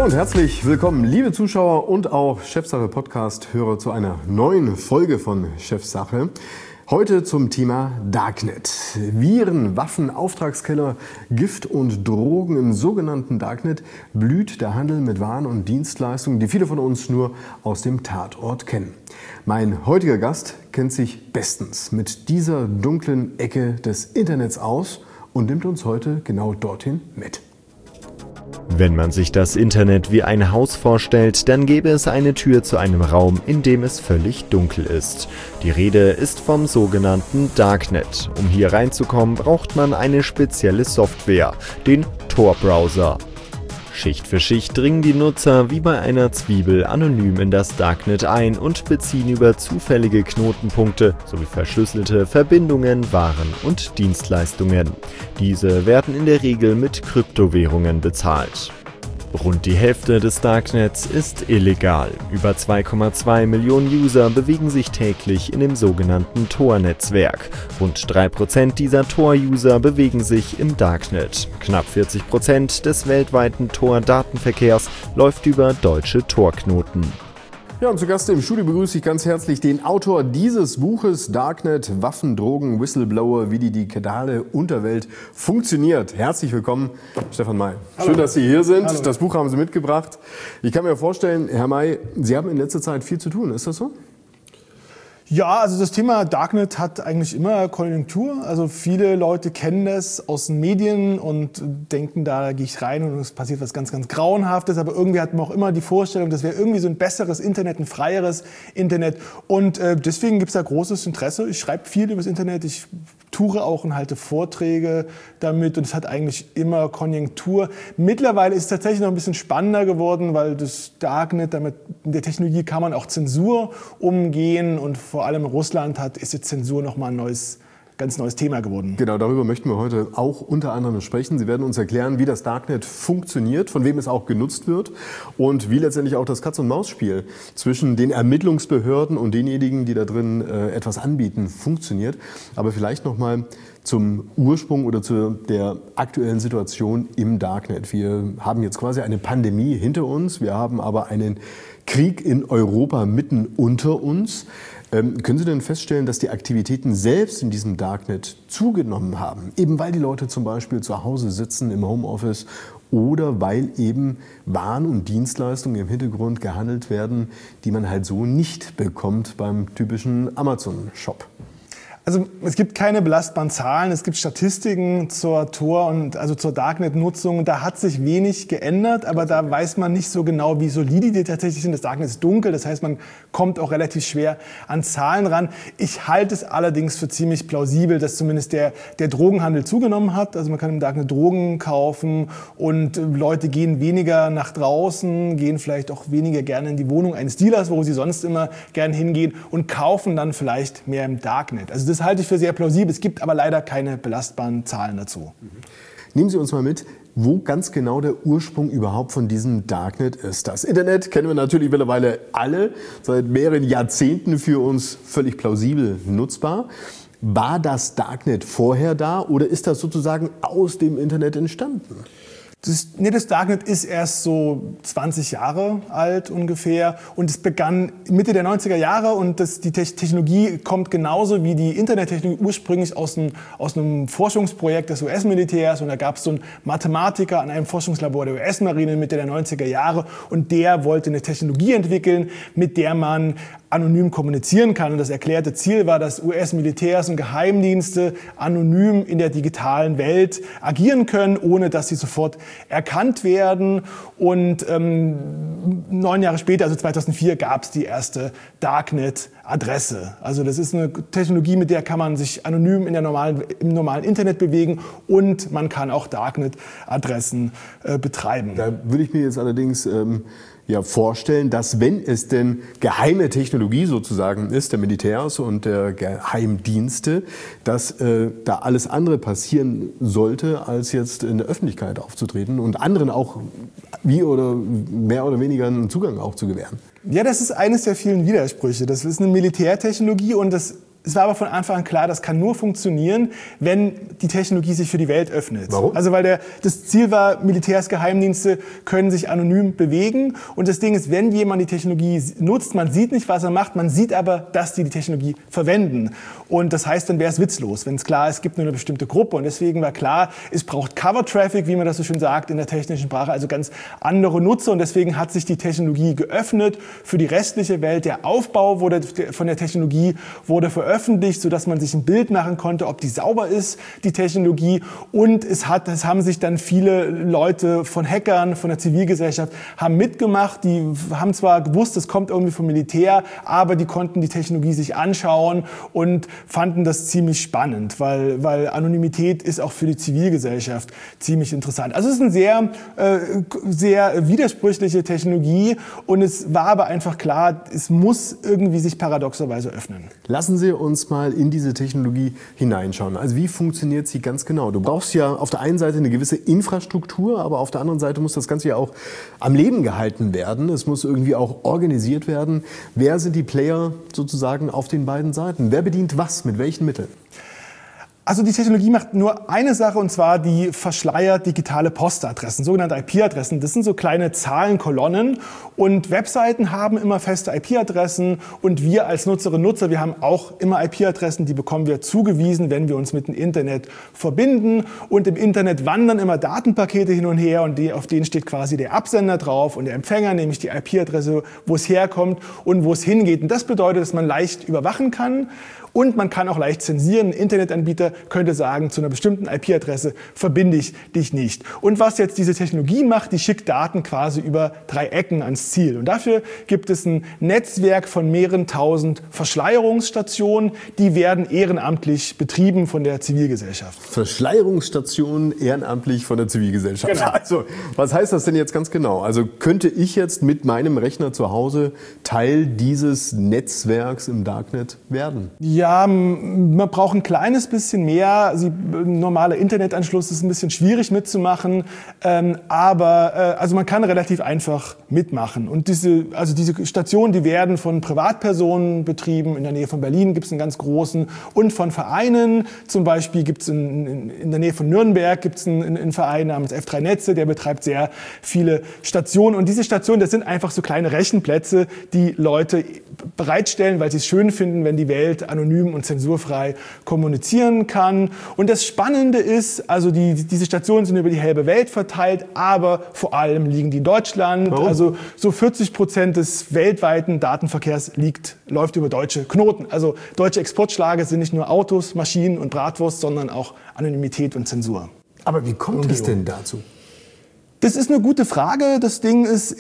Hallo und herzlich willkommen, liebe Zuschauer und auch Chefsache-Podcast-Hörer zu einer neuen Folge von Chefsache. Heute zum Thema Darknet. Viren, Waffen, Auftragskeller, Gift und Drogen im sogenannten Darknet blüht der Handel mit Waren und Dienstleistungen, die viele von uns nur aus dem Tatort kennen. Mein heutiger Gast kennt sich bestens mit dieser dunklen Ecke des Internets aus und nimmt uns heute genau dorthin mit. Wenn man sich das Internet wie ein Haus vorstellt, dann gäbe es eine Tür zu einem Raum, in dem es völlig dunkel ist. Die Rede ist vom sogenannten Darknet. Um hier reinzukommen, braucht man eine spezielle Software, den Tor-Browser. Schicht für Schicht dringen die Nutzer wie bei einer Zwiebel anonym in das Darknet ein und beziehen über zufällige Knotenpunkte sowie verschlüsselte Verbindungen Waren und Dienstleistungen. Diese werden in der Regel mit Kryptowährungen bezahlt. Rund die Hälfte des Darknets ist illegal. Über 2,2 Millionen User bewegen sich täglich in dem sogenannten Tor-Netzwerk. Rund 3% dieser Tor-User bewegen sich im Darknet. Knapp 40% des weltweiten Tor-Datenverkehrs läuft über deutsche Tor-Knoten. Ja, und zu Gast im Studio begrüße ich ganz herzlich den Autor dieses Buches Darknet, Waffen, Drogen, Whistleblower, wie die digitale Unterwelt funktioniert. Herzlich willkommen, Stefan May. Hallo. Schön, dass Sie hier sind. Hallo. Das Buch haben Sie mitgebracht. Ich kann mir vorstellen, Herr May, Sie haben in letzter Zeit viel zu tun. Ist das so? Ja, also das Thema Darknet hat eigentlich immer Konjunktur. Also viele Leute kennen das aus den Medien und denken, da gehe ich rein und es passiert was ganz, ganz Grauenhaftes. Aber irgendwie hat man auch immer die Vorstellung, das wäre irgendwie so ein besseres Internet, ein freieres Internet. Und deswegen gibt es da großes Interesse. Ich schreibe viel über das Internet, ich toure auch und halte Vorträge damit und es hat eigentlich immer Konjunktur. Mittlerweile ist es tatsächlich noch ein bisschen spannender geworden, weil das Darknet, damit mit der Technologie kann man auch Zensur umgehen und vor allem Russland ist jetzt Zensur nochmal ein ganz neues Thema geworden. Genau, darüber möchten wir heute auch unter anderem sprechen. Sie werden uns erklären, wie das Darknet funktioniert, von wem es auch genutzt wird und wie letztendlich auch das Katz-und-Maus-Spiel zwischen den Ermittlungsbehörden und denjenigen, die da drin etwas anbieten, funktioniert. Aber vielleicht noch mal zum Ursprung oder zu der aktuellen Situation im Darknet. Wir haben jetzt quasi eine Pandemie hinter uns, wir haben aber einen Krieg in Europa mitten unter uns. Können Sie denn feststellen, dass die Aktivitäten selbst in diesem Darknet zugenommen haben? Eben weil die Leute zum Beispiel zu Hause sitzen im Homeoffice oder weil eben Waren und Dienstleistungen im Hintergrund gehandelt werden, die man halt so nicht bekommt beim typischen Amazon-Shop? Also es gibt keine belastbaren Zahlen, es gibt Statistiken zur Tor- und also zur Darknet-Nutzung. Da hat sich wenig geändert, aber da weiß man nicht so genau, wie solide die tatsächlich sind. Das Darknet ist dunkel, das heißt, man kommt auch relativ schwer an Zahlen ran. Ich halte es allerdings für ziemlich plausibel, dass zumindest der Drogenhandel zugenommen hat. Also man kann im Darknet Drogen kaufen und Leute gehen weniger nach draußen, gehen vielleicht auch weniger gerne in die Wohnung eines Dealers, wo sie sonst immer gerne hingehen und kaufen dann vielleicht mehr im Darknet. Also das halte ich für sehr plausibel. Es gibt aber leider keine belastbaren Zahlen dazu. Nehmen Sie uns mal mit, wo ganz genau der Ursprung überhaupt von diesem Darknet ist. Das Internet kennen wir natürlich mittlerweile alle, seit mehreren Jahrzehnten für uns völlig plausibel nutzbar. War das Darknet vorher da oder ist das sozusagen aus dem Internet entstanden? Das Darknet ist erst so 20 Jahre alt ungefähr und es begann Mitte der 90er Jahre und die Technologie kommt genauso wie die Internettechnologie ursprünglich aus einem Forschungsprojekt des US-Militärs und da gab es so einen Mathematiker an einem Forschungslabor der US-Marine Mitte der 90er Jahre und der wollte eine Technologie entwickeln, mit der man anonym kommunizieren kann. Und das erklärte Ziel war, dass US-Militärs und Geheimdienste anonym in der digitalen Welt agieren können, ohne dass sie sofort erkannt werden. Und 9 Jahre später, also 2004, gab es die erste Darknet-Adresse. Also das ist eine Technologie, mit der kann man sich anonym im normalen Internet bewegen und man kann auch Darknet-Adressen betreiben. Da würde ich mir jetzt allerdings vorstellen, dass wenn es denn geheime Technologie sozusagen ist, der Militärs und der Geheimdienste, dass da alles andere passieren sollte, als jetzt in der Öffentlichkeit aufzutreten und anderen auch mehr oder weniger einen Zugang auch zu gewähren. Ja, das ist eines der vielen Widersprüche. Das ist eine Militärtechnologie und das es war aber von Anfang an klar, das kann nur funktionieren, wenn die Technologie sich für die Welt öffnet. Warum? Also weil das Ziel war, Militärs, Geheimdienste können sich anonym bewegen. Und das Ding ist, wenn jemand die Technologie nutzt, man sieht nicht, was er macht, man sieht aber, dass die Technologie verwenden. Und das heißt, dann wäre es witzlos, wenn es klar ist, es gibt nur eine bestimmte Gruppe. Und deswegen war klar, es braucht Cover-Traffic, wie man das so schön sagt in der technischen Sprache, also ganz andere Nutzer. Und deswegen hat sich die Technologie geöffnet für die restliche Welt. Der Aufbau von der Technologie wurde veröffentlicht, sodass man sich ein Bild machen konnte, ob die sauber ist, die Technologie. Und es haben sich dann viele Leute von Hackern, von der Zivilgesellschaft, haben mitgemacht. Die haben zwar gewusst, es kommt irgendwie vom Militär, aber die konnten die Technologie sich anschauen und fanden das ziemlich spannend, weil Anonymität ist auch für die Zivilgesellschaft ziemlich interessant. Also es ist eine sehr widersprüchliche Technologie und es war aber einfach klar, es muss irgendwie sich paradoxerweise öffnen. Lassen Sie uns mal in diese Technologie hineinschauen. Also wie funktioniert sie ganz genau? Du brauchst ja auf der einen Seite eine gewisse Infrastruktur, aber auf der anderen Seite muss das Ganze ja auch am Leben gehalten werden. Es muss irgendwie auch organisiert werden. Wer sind die Player sozusagen auf den beiden Seiten? Wer bedient was? Mit welchen Mitteln? Also die Technologie macht nur eine Sache, und zwar die verschleiert digitale Postadressen, sogenannte IP-Adressen. Das sind so kleine Zahlenkolonnen und Webseiten haben immer feste IP-Adressen und wir als Nutzerinnen und Nutzer, wir haben auch immer IP-Adressen, die bekommen wir zugewiesen, wenn wir uns mit dem Internet verbinden. Und im Internet wandern immer Datenpakete hin und her und auf denen steht quasi der Absender drauf und der Empfänger, nämlich die IP-Adresse, wo es herkommt und wo es hingeht. Und das bedeutet, dass man leicht überwachen kann. Und man kann auch leicht zensieren. Ein Internetanbieter könnte sagen, zu einer bestimmten IP-Adresse verbinde ich dich nicht. Und was jetzt diese Technologie macht, die schickt Daten quasi über 3 Ecken ans Ziel. Und dafür gibt es ein Netzwerk von mehreren tausend Verschleierungsstationen, die werden ehrenamtlich betrieben von der Zivilgesellschaft. Verschleierungsstationen ehrenamtlich von der Zivilgesellschaft. Genau. Also, was heißt das denn jetzt ganz genau? Also könnte ich jetzt mit meinem Rechner zu Hause Teil dieses Netzwerks im Darknet werden? Ja, man braucht ein kleines bisschen mehr. Ein normaler Internetanschluss ist ein bisschen schwierig mitzumachen, aber man kann relativ einfach mitmachen. Und diese Stationen, die werden von Privatpersonen betrieben. In der Nähe von Berlin gibt es einen ganz großen und von Vereinen. Zum Beispiel gibt es in der Nähe von Nürnberg gibt es einen Verein namens F3 Netze, der betreibt sehr viele Stationen. Und diese Stationen, das sind einfach so kleine Rechenplätze, die Leute bereitstellen, weil sie es schön finden, wenn die Welt anonym und zensurfrei kommunizieren kann. Und das Spannende ist, also diese Stationen sind über die halbe Welt verteilt, aber vor allem liegen die in Deutschland. Warum? Also so 40% des weltweiten Datenverkehrs läuft über deutsche Knoten. Also deutsche Exportschlager sind nicht nur Autos, Maschinen und Bratwurst, sondern auch Anonymität und Zensur. Aber wie kommt es denn dazu? Das ist eine gute Frage. Das Ding ist,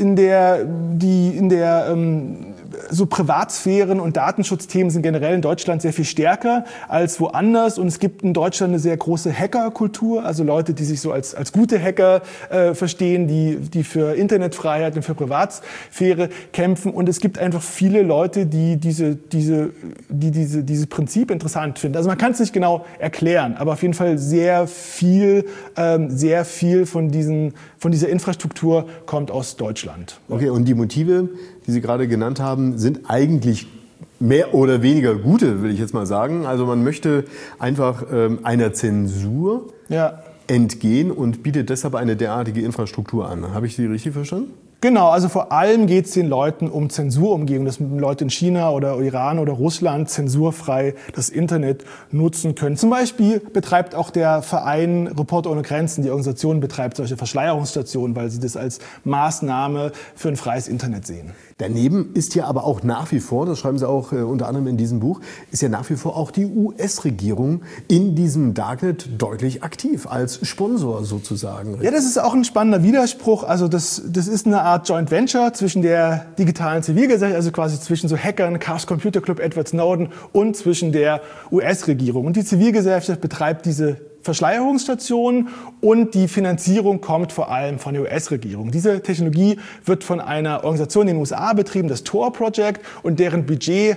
so Privatsphären- und Datenschutzthemen sind generell in Deutschland sehr viel stärker als woanders. Und es gibt in Deutschland eine sehr große Hackerkultur, also Leute, die sich so als gute Hacker verstehen, die für Internetfreiheit und für Privatsphäre kämpfen. Und es gibt einfach viele Leute, die dieses Prinzip interessant finden. Also man kann es nicht genau erklären, aber auf jeden Fall sehr viel von dieser Infrastruktur kommt aus Deutschland. Okay, und die Motive, die Sie gerade genannt haben, sind eigentlich mehr oder weniger gute, will ich jetzt mal sagen. Also man möchte einfach einer Zensur entgehen und bietet deshalb eine derartige Infrastruktur an. Habe ich Sie richtig verstanden? Genau, also vor allem geht es den Leuten um Zensurumgehung, dass Leute in China oder Iran oder Russland zensurfrei das Internet nutzen können. Zum Beispiel betreibt auch der Verein Reporter ohne Grenzen, die Organisation betreibt solche Verschleierungsstationen, weil sie das als Maßnahme für ein freies Internet sehen. Daneben ist ja aber auch nach wie vor, das schreiben Sie auch unter anderem in diesem Buch, ist ja nach wie vor auch die US-Regierung in diesem Darknet deutlich aktiv, als Sponsor sozusagen. Ja, das ist auch ein spannender Widerspruch. Also das ist eine Art Joint Venture zwischen der digitalen Zivilgesellschaft, also quasi zwischen so Hackern, Chaos Computer Club, Edward Snowden und zwischen der US-Regierung. Und die Zivilgesellschaft betreibt diese Verschleierungsstationen und die Finanzierung kommt vor allem von der US-Regierung. Diese Technologie wird von einer Organisation in den USA betrieben, das Tor Project, und deren Budget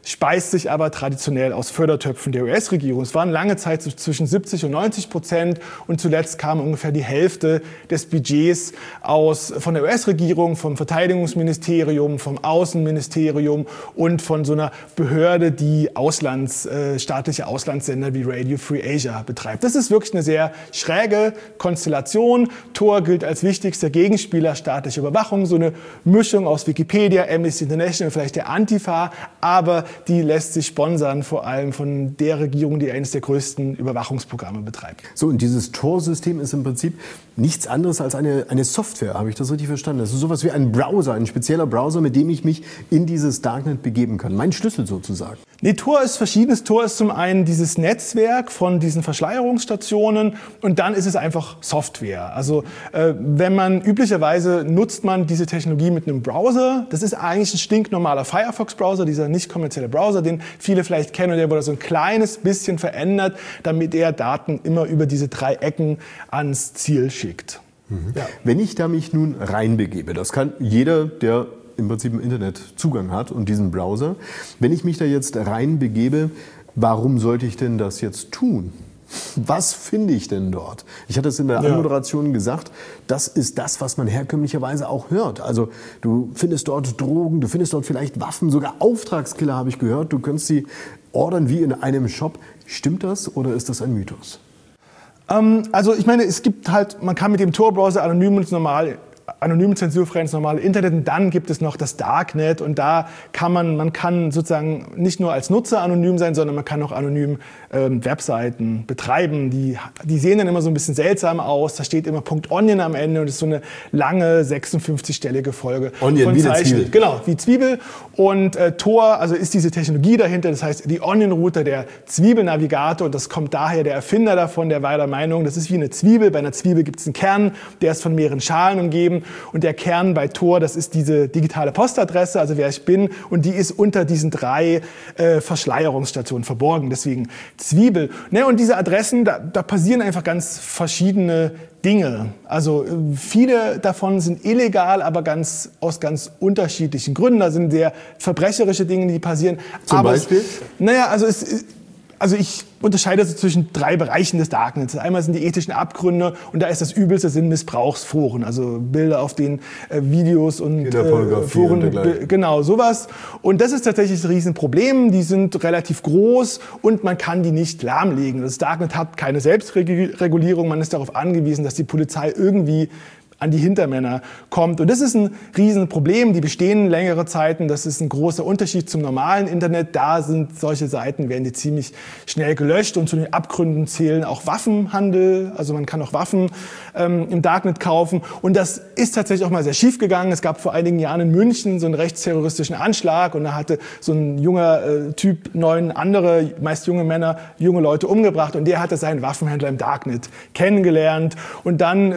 speist sich aber traditionell aus Fördertöpfen der US-Regierung. Es waren lange Zeit zwischen 70% und 90% und zuletzt kam ungefähr die Hälfte des Budgets von der US-Regierung, vom Verteidigungsministerium, vom Außenministerium und von so einer Behörde, die staatliche Auslandssender wie Radio Free Asia betreibt. Das ist wirklich eine sehr schräge Konstellation. Tor gilt als wichtigster Gegenspieler staatlicher Überwachung, so eine Mischung aus Wikipedia, Amnesty International, vielleicht der Antifa, aber die lässt sich sponsern, vor allem von der Regierung, die eines der größten Überwachungsprogramme betreibt. So, und dieses Tor-System ist im Prinzip nichts anderes als eine Software, habe ich das richtig verstanden? Das ist sowas wie ein Browser, ein spezieller Browser, mit dem ich mich in dieses Darknet begeben kann. Mein Schlüssel sozusagen. Nee, Tor ist verschiedenes. Tor ist zum einen dieses Netzwerk von diesen Verschleierungsstationen und dann ist es einfach Software. Also üblicherweise nutzt man diese Technologie mit einem Browser. Das ist eigentlich ein stinknormaler Firefox-Browser, dieser nicht kommerzielle Browser, den viele vielleicht kennen, und der wurde so ein kleines bisschen verändert, damit er Daten immer über diese 3 Ecken ans Ziel schickt. Ja. Wenn ich da mich nun reinbegebe, das kann jeder, der im Prinzip im Internet Zugang hat und diesen Browser. Wenn ich mich da jetzt reinbegebe, warum sollte ich denn das jetzt tun? Was finde ich denn dort? Ich hatte es in der Anmoderation gesagt, das ist das, was man herkömmlicherweise auch hört. Also du findest dort Drogen, du findest dort vielleicht Waffen, sogar Auftragskiller habe ich gehört. Du könntest sie ordern wie in einem Shop. Stimmt das oder ist das ein Mythos? Also ich meine, man kann mit dem Tor-Browser anonym zensurfrei ins normale Internet, und dann gibt es noch das Darknet, und da man kann sozusagen nicht nur als Nutzer anonym sein, sondern man kann auch anonym Webseiten betreiben. Die sehen dann immer so ein bisschen seltsam aus. Da steht immer .onion am Ende und es ist so eine lange 56-stellige Folge Onion, wie Zwiebel. Genau, wie Zwiebel. Und Tor, also ist diese Technologie dahinter, das heißt die Onion-Router, der Zwiebelnavigator, und das kommt daher, der Erfinder davon, der war der Meinung, das ist wie eine Zwiebel. Bei einer Zwiebel gibt es einen Kern, der ist von mehreren Schalen umgeben. Und der Kern bei Tor, das ist diese digitale Postadresse, also wer ich bin, und die ist unter diesen 3 Verschleierungsstationen verborgen, deswegen Zwiebel. Ne, und diese Adressen, da passieren einfach ganz verschiedene Dinge. Also viele davon sind illegal, aber aus ganz unterschiedlichen Gründen. Da sind sehr verbrecherische Dinge, die passieren. Zum Beispiel? Naja, also ich unterscheide so zwischen 3 Bereichen des Darknets. Einmal sind die ethischen Abgründe, und da ist das Übelste sind Missbrauchsforen, also Bilder, auf denen Videos und Foren, genau, sowas. Und das ist tatsächlich ein Riesenproblem. Die sind relativ groß und man kann die nicht lahmlegen. Das Darknet hat keine Selbstregulierung. Man ist darauf angewiesen, dass die Polizei irgendwie an die Hintermänner kommt. Und das ist ein Riesenproblem. Die bestehen längere Zeiten. Das ist ein großer Unterschied zum normalen Internet. Da sind solche Seiten, werden die ziemlich schnell gelöscht. Und zu den Abgründen zählen auch Waffenhandel. Also man kann auch Waffen im Darknet kaufen. Und das ist tatsächlich auch mal sehr schief gegangen. Es gab vor einigen Jahren in München so einen rechtsterroristischen Anschlag. Und da hatte so ein junger Typ 9 andere, meist junge Männer, junge Leute umgebracht. Und der hatte seinen Waffenhändler im Darknet kennengelernt. Und dann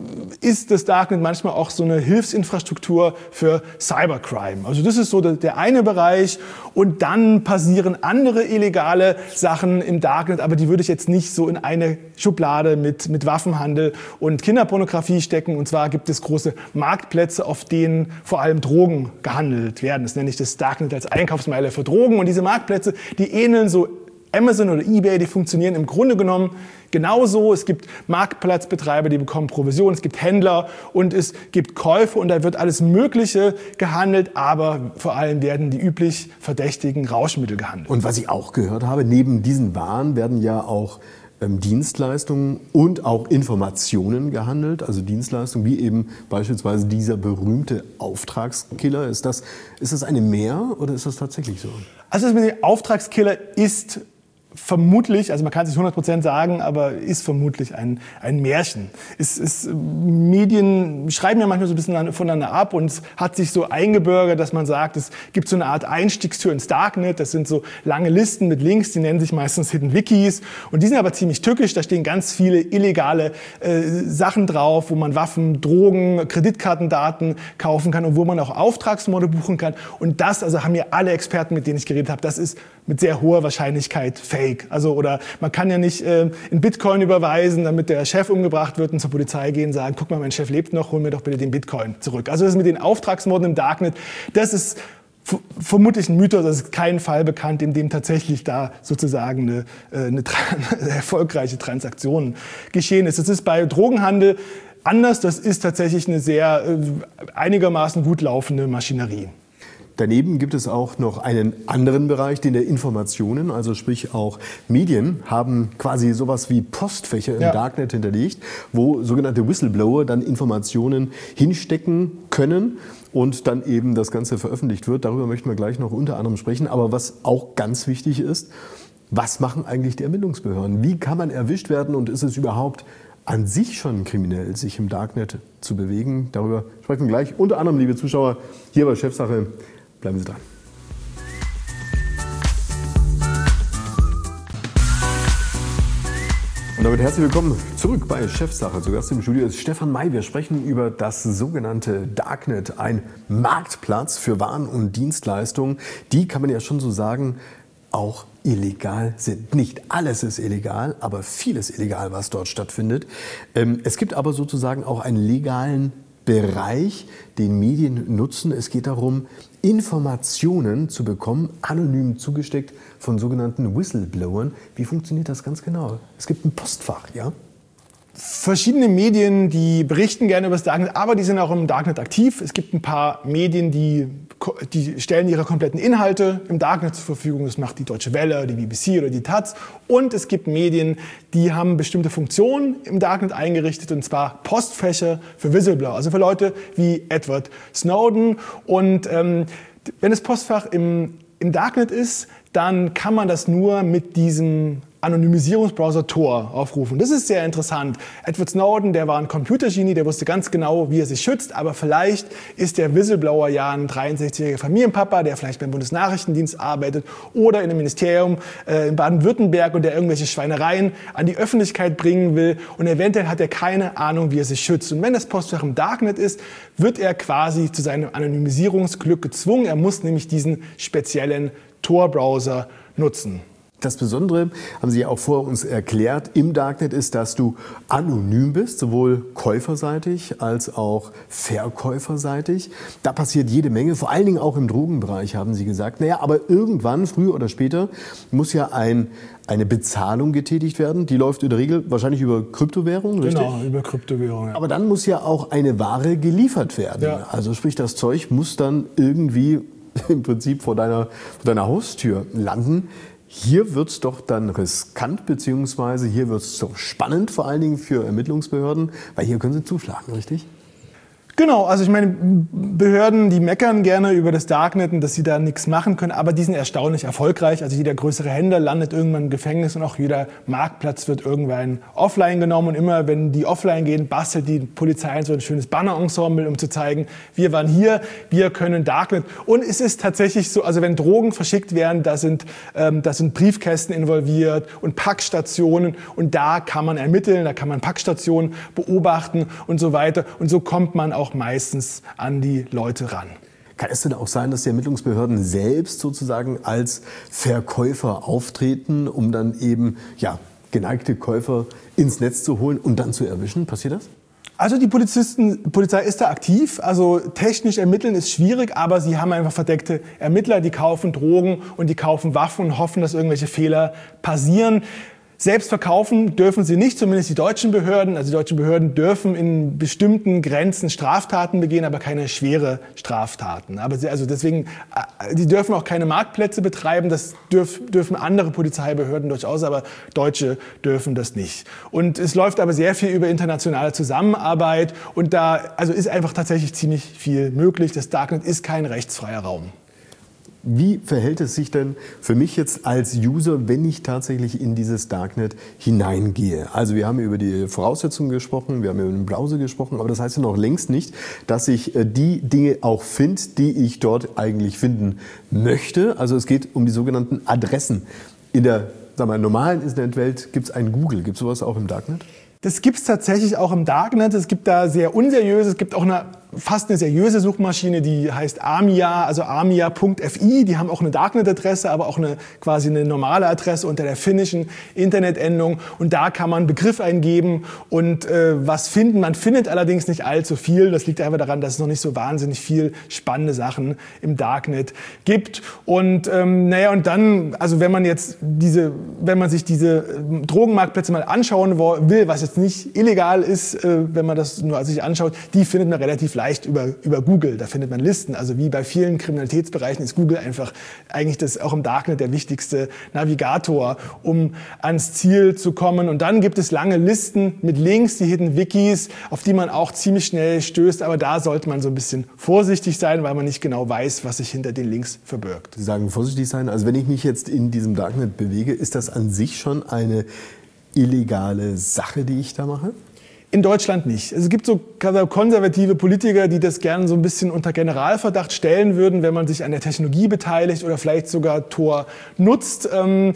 ist das Darknet manchmal auch so eine Hilfsinfrastruktur für Cybercrime. Also das ist so der eine Bereich. Und dann passieren andere illegale Sachen im Darknet, aber die würde ich jetzt nicht so in eine Schublade mit Waffenhandel und Kinderpornografie stecken. Und zwar gibt es große Marktplätze, auf denen vor allem Drogen gehandelt werden. Das nenne ich das Darknet als Einkaufsmeile für Drogen. Und diese Marktplätze, die ähneln so Amazon oder eBay, die funktionieren im Grunde genommen genauso. Es gibt Marktplatzbetreiber, die bekommen Provision, es gibt Händler und es gibt Käufe, und da wird alles Mögliche gehandelt, aber vor allem werden die üblich verdächtigen Rauschmittel gehandelt. Und was ich auch gehört habe, neben diesen Waren werden ja auch Dienstleistungen und auch Informationen gehandelt, also Dienstleistungen wie eben beispielsweise dieser berühmte Auftragskiller. Ist das eine Mehr oder ist das tatsächlich so? Also das mit dem Auftragskiller ist vermutlich, also man kann es nicht 100% sagen, aber ist vermutlich ein Märchen. Medien schreiben ja manchmal so ein bisschen voneinander ab, und es hat sich so eingebürgert, dass man sagt, es gibt so eine Art Einstiegstür ins Darknet. Das sind so lange Listen mit Links, die nennen sich meistens Hidden Wikis, und die sind aber ziemlich tückisch. Da stehen ganz viele illegale Sachen drauf, wo man Waffen, Drogen, Kreditkartendaten kaufen kann und wo man auch Auftragsmorde buchen kann. Und das, also haben mir alle Experten, mit denen ich geredet habe, das ist mit sehr hoher Wahrscheinlichkeit fake. Also, oder man kann ja nicht in Bitcoin überweisen, damit der Chef umgebracht wird, und zur Polizei gehen und sagen, guck mal, mein Chef lebt noch, hol mir doch bitte den Bitcoin zurück. Also das mit den Auftragsmorden im Darknet, das ist vermutlich ein Mythos, es ist kein Fall bekannt, in dem tatsächlich da sozusagen eine erfolgreiche Transaktion geschehen ist. Das ist bei Drogenhandel anders, das ist tatsächlich eine sehr einigermaßen gut laufende Maschinerie. Daneben gibt es auch noch einen anderen Bereich, den der Informationen, also sprich auch Medien, haben quasi sowas wie Postfächer im Darknet hinterlegt, wo sogenannte Whistleblower dann Informationen hinstecken können und dann eben das Ganze veröffentlicht wird. Darüber möchten wir gleich noch unter anderem sprechen. Aber was auch ganz wichtig ist, was machen eigentlich die Ermittlungsbehörden? Wie kann man erwischt werden und ist es überhaupt an sich schon kriminell, sich im Darknet zu bewegen? Darüber sprechen wir gleich. Unter anderem, liebe Zuschauer, hier bei Chefsache. Bleiben Sie dran. Und damit herzlich willkommen zurück bei Chefsache. Zu Gast im Studio ist Stefan May. Wir sprechen über das sogenannte Darknet, ein Marktplatz für Waren und Dienstleistungen. Die, kann man ja schon so sagen, auch illegal sind. Nicht alles ist illegal, aber vieles illegal, was dort stattfindet. Es gibt aber sozusagen auch einen legalen Bereich, den Medien nutzen. Es geht darum, Informationen zu bekommen, anonym zugesteckt von sogenannten Whistleblowern. Wie funktioniert das ganz genau? Es gibt ein Postfach, ja? Verschiedene Medien, die berichten gerne über das Darknet, aber die sind auch im Darknet aktiv. Es gibt ein paar Medien, die stellen ihre kompletten Inhalte im Darknet zur Verfügung. Das macht die Deutsche Welle, die BBC oder die Taz. Und es gibt Medien, die haben bestimmte Funktionen im Darknet eingerichtet, und zwar Postfächer für Whistleblower, also für Leute wie Edward Snowden. Und wenn das Postfach im Darknet ist, dann kann man das nur mit diesem Anonymisierungsbrowser Tor aufrufen. Das ist sehr interessant. Edward Snowden, der war ein Computergenie, der wusste ganz genau, wie er sich schützt, aber vielleicht ist der Whistleblower ja ein 63-jähriger Familienpapa, der vielleicht beim Bundesnachrichtendienst arbeitet oder in einem Ministerium in Baden-Württemberg und der irgendwelche Schweinereien an die Öffentlichkeit bringen will, und eventuell hat er keine Ahnung, wie er sich schützt. Und wenn das Postfach im Darknet ist, wird er quasi zu seinem Anonymisierungsglück gezwungen. Er muss nämlich diesen speziellen Tor-Browser nutzen. Das Besondere, haben Sie ja auch vor uns erklärt, im Darknet ist, dass du anonym bist, sowohl käuferseitig als auch verkäuferseitig. Da passiert jede Menge, vor allen Dingen auch im Drogenbereich, haben Sie gesagt. Naja, aber irgendwann, früher oder später, muss ja eine Bezahlung getätigt werden. Die läuft in der Regel wahrscheinlich über Kryptowährungen, richtig? Genau, über Kryptowährungen. Ja. Aber dann muss ja auch eine Ware geliefert werden. Ja. Also sprich, das Zeug muss dann irgendwie im Prinzip vor deiner Haustür landen. Hier wird es doch dann riskant, beziehungsweise hier wird es doch spannend, vor allen Dingen für Ermittlungsbehörden, weil hier können sie zuschlagen, richtig? Genau, also ich meine, Behörden, die meckern gerne über das Darknet und dass sie da nichts machen können, aber die sind erstaunlich erfolgreich. Also jeder größere Händler landet irgendwann im Gefängnis und auch jeder Marktplatz wird irgendwann offline genommen. Und immer, wenn die offline gehen, bastelt die Polizei so ein schönes Banner-Ensemble, um zu zeigen, wir waren hier, wir können Darknet. Und es ist tatsächlich so, also wenn Drogen verschickt werden, da sind Briefkästen involviert und Packstationen, und da kann man ermitteln, da kann man Packstationen beobachten und so weiter. Und so kommt man auch meistens an die Leute ran. Kann es denn auch sein, dass die Ermittlungsbehörden selbst sozusagen als Verkäufer auftreten, um dann eben geneigte Käufer ins Netz zu holen und dann zu erwischen? Passiert das? Also die Polizei ist da aktiv. Also technisch ermitteln ist schwierig, aber sie haben einfach verdeckte Ermittler, die kaufen Drogen und die kaufen Waffen und hoffen, dass irgendwelche Fehler passieren. Selbst verkaufen dürfen sie nicht, zumindest die deutschen Behörden. Also die deutschen Behörden dürfen in bestimmten Grenzen Straftaten begehen, aber keine schwere Straftaten. Aber die dürfen auch keine Marktplätze betreiben. Das dürfen andere Polizeibehörden durchaus, aber Deutsche dürfen das nicht. Und es läuft aber sehr viel über internationale Zusammenarbeit, und da ist einfach tatsächlich ziemlich viel möglich. Das Darknet ist kein rechtsfreier Raum. Wie verhält es sich denn für mich jetzt als User, wenn ich tatsächlich in dieses Darknet hineingehe? Also wir haben über die Voraussetzungen gesprochen, wir haben über den Browser gesprochen, aber das heißt ja noch längst nicht, dass ich die Dinge auch finde, die ich dort eigentlich finden möchte. Also es geht um die sogenannten Adressen. In der normalen Internetwelt gibt es ein Google. Gibt es sowas auch im Darknet? Das gibt es tatsächlich auch im Darknet. Es gibt da sehr unseriöse, es gibt auch eine fast eine seriöse Suchmaschine, die heißt Amia, also amia.fi. Die haben auch eine Darknet-Adresse, aber auch quasi eine normale Adresse unter der finnischen Internetendung. Und da kann man Begriff eingeben und was finden. Man findet allerdings nicht allzu viel. Das liegt einfach daran, dass es noch nicht so wahnsinnig viel spannende Sachen im Darknet gibt. Und und dann, also wenn man sich diese Drogenmarktplätze mal anschauen will, was jetzt nicht illegal ist, wenn man das nur sich anschaut, die findet man relativ leicht über Google. Da findet man Listen. Also wie bei vielen Kriminalitätsbereichen ist Google einfach eigentlich auch im Darknet der wichtigste Navigator, um ans Ziel zu kommen. Und dann gibt es lange Listen mit Links, die Hidden Wikis, auf die man auch ziemlich schnell stößt. Aber da sollte man so ein bisschen vorsichtig sein, weil man nicht genau weiß, was sich hinter den Links verbirgt. Sie sagen vorsichtig sein. Also wenn ich mich jetzt in diesem Darknet bewege, ist das an sich schon eine illegale Sache, die ich da mache? In Deutschland nicht. Es gibt so konservative Politiker, die das gerne so ein bisschen unter Generalverdacht stellen würden, wenn man sich an der Technologie beteiligt oder vielleicht sogar Tor nutzt.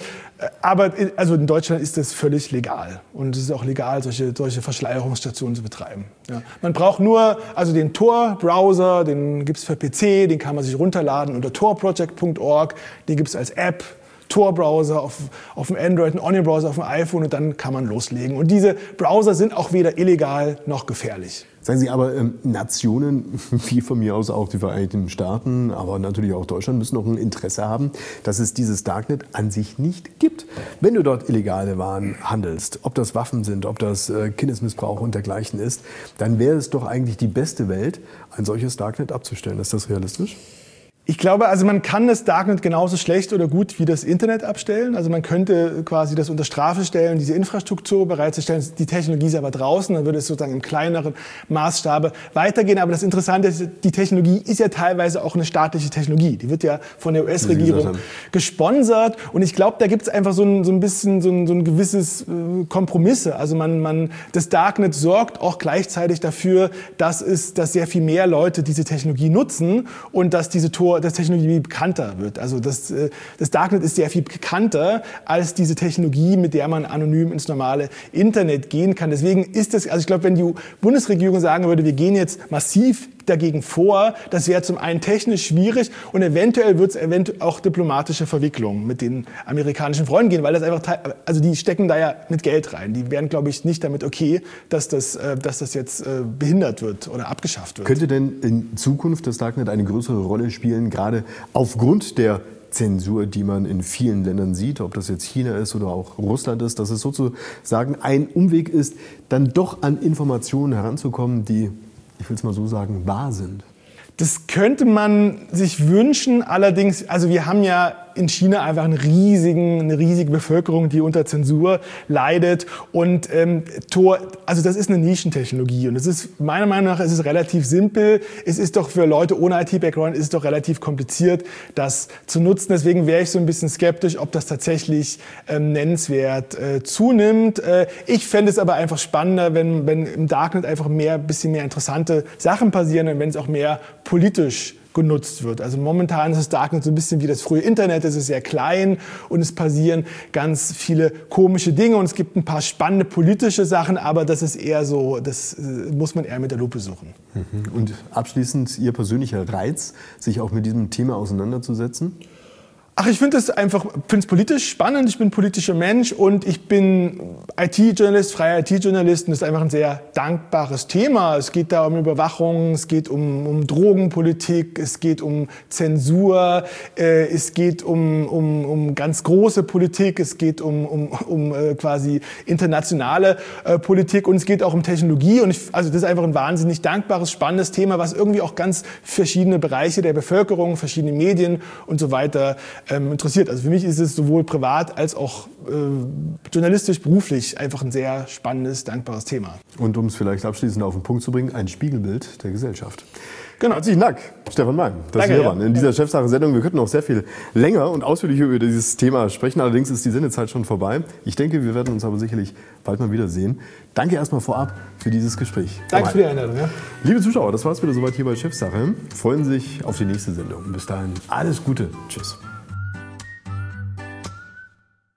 Aber also in Deutschland ist das völlig legal. Und es ist auch legal, solche Verschleierungsstationen zu betreiben. Ja. Man braucht nur den Tor-Browser, den gibt es für PC, den kann man sich runterladen unter torproject.org, den gibt es als App. Tor-Browser auf dem Android, ein Onion-Browser auf dem iPhone und dann kann man loslegen. Und diese Browser sind auch weder illegal noch gefährlich. Sagen Sie aber, Nationen, wie von mir aus auch die Vereinigten Staaten, aber natürlich auch Deutschland, müssen noch ein Interesse haben, dass es dieses Darknet an sich nicht gibt. Wenn du dort illegale Waren handelst, ob das Waffen sind, ob das Kindesmissbrauch und dergleichen ist, dann wäre es doch eigentlich die beste Welt, ein solches Darknet abzustellen. Ist das realistisch? Ich glaube, also man kann das Darknet genauso schlecht oder gut wie das Internet abstellen. Also man könnte quasi das unter Strafe stellen, diese Infrastruktur bereitzustellen. Die Technologie ist aber draußen, dann würde es sozusagen im kleineren Maßstabe weitergehen. Aber das Interessante ist, die Technologie ist ja teilweise auch eine staatliche Technologie. Die wird ja von der US-Regierung gesponsert. Und ich glaube, da gibt es einfach so ein bisschen so ein gewisses Kompromisse. Also das Darknet sorgt auch gleichzeitig dafür, dass sehr viel mehr Leute diese Technologie nutzen und dass dass Technologie bekannter wird. Also das Darknet ist sehr viel bekannter als diese Technologie, mit der man anonym ins normale Internet gehen kann. Deswegen ist das, also ich glaube, wenn die Bundesregierung sagen würde, wir gehen jetzt massiv dagegen vor, das wäre zum einen technisch schwierig und eventuell wird es auch diplomatische Verwicklungen mit den amerikanischen Freunden gehen, weil das einfach, also die stecken da ja mit Geld rein. Die wären, glaube ich, nicht damit okay, dass das jetzt behindert wird oder abgeschafft wird. Könnte denn in Zukunft das Darknet eine größere Rolle spielen, gerade aufgrund der Zensur, die man in vielen Ländern sieht, ob das jetzt China ist oder auch Russland ist, dass es sozusagen ein Umweg ist, dann doch an Informationen heranzukommen, die, ich will es mal so sagen, wahr sind? Das könnte man sich wünschen, allerdings, also wir haben ja in China einfach eine riesige Bevölkerung, die unter Zensur leidet und Tor, also das ist eine Nischentechnologie und es ist meiner Meinung nach ist es relativ simpel. Es ist doch für Leute ohne IT-Background ist es doch relativ kompliziert, das zu nutzen. Deswegen wäre ich so ein bisschen skeptisch, ob das tatsächlich nennenswert zunimmt. Ich fände es aber einfach spannender, wenn im Darknet einfach bisschen mehr interessante Sachen passieren und wenn es auch mehr politisch genutzt wird. Also momentan ist das Darknet so ein bisschen wie das frühe Internet. Es ist sehr klein und es passieren ganz viele komische Dinge und es gibt ein paar spannende politische Sachen, aber das ist eher so, das muss man eher mit der Lupe suchen. Und abschließend Ihr persönlicher Reiz, sich auch mit diesem Thema auseinanderzusetzen? Ach, ich finde es politisch spannend. Ich bin politischer Mensch und ich bin IT-Journalist, freier IT-Journalist. Und das ist einfach ein sehr dankbares Thema. Es geht da um Überwachung, es geht um Drogenpolitik, es geht um Zensur, es geht um ganz große Politik, es geht um quasi internationale Politik und es geht auch um Technologie. Und also das ist einfach ein wahnsinnig dankbares, spannendes Thema, was irgendwie auch ganz verschiedene Bereiche der Bevölkerung, verschiedene Medien und so weiter interessiert. Also für mich ist es sowohl privat als auch journalistisch, beruflich einfach ein sehr spannendes, dankbares Thema. Und um es vielleicht abschließend auf den Punkt zu bringen, ein Spiegelbild der Gesellschaft. Genau. Herzlichen Dank, Stefan Malm, dass Sie hier waren in dieser Chefsache-Sendung. Wir könnten noch sehr viel länger und ausführlicher über dieses Thema sprechen. Allerdings ist die Sendezeit schon vorbei. Ich denke, wir werden uns aber sicherlich bald mal wiedersehen. Danke erstmal vorab für dieses Gespräch. Danke für die Einladung. Ja. Liebe Zuschauer, das war es wieder soweit hier bei Chefsache. Freuen Sie sich auf die nächste Sendung. Bis dahin alles Gute. Tschüss.